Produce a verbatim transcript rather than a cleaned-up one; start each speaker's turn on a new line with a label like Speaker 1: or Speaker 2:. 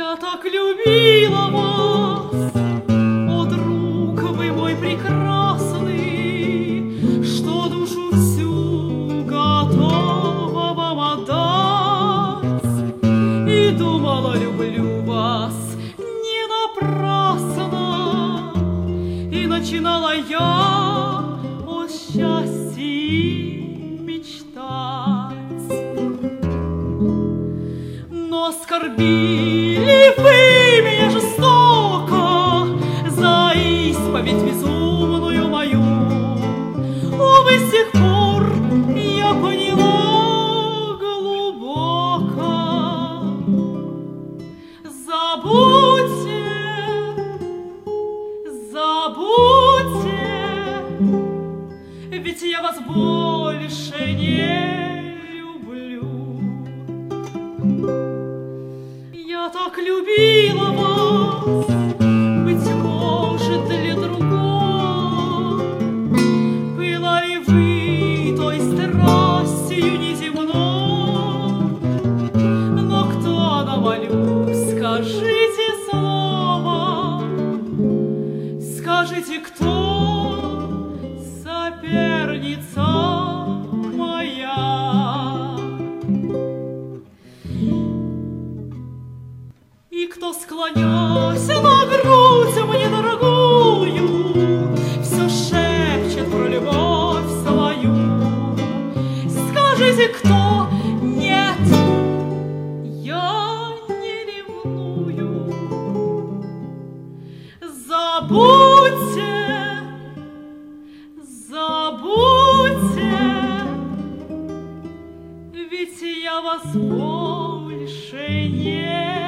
Speaker 1: Я так любила вас, о, друг вы мой прекрасный, что душу всю готова вам отдать. И думала, люблю вас не напрасно, и начинала я о счастье мечтать. Но оскорбили вы меня жестоко за исповедь безумную мою. Увы, с тех пор я поняла глубоко. Забудьте, забудьте, ведь я вас больше не люблю. Я так любила вас, быть может, для другого. Пылали вы той страстью неземной, но кто она, молю, скажите слово, скажите, кто соперница моя. И кто, склонясь на грудь мне дорогую, все шепчет про любовь свою. Скажите, кто? Нет, я не ревную. Забудьте, забудьте, ведь я вас больше не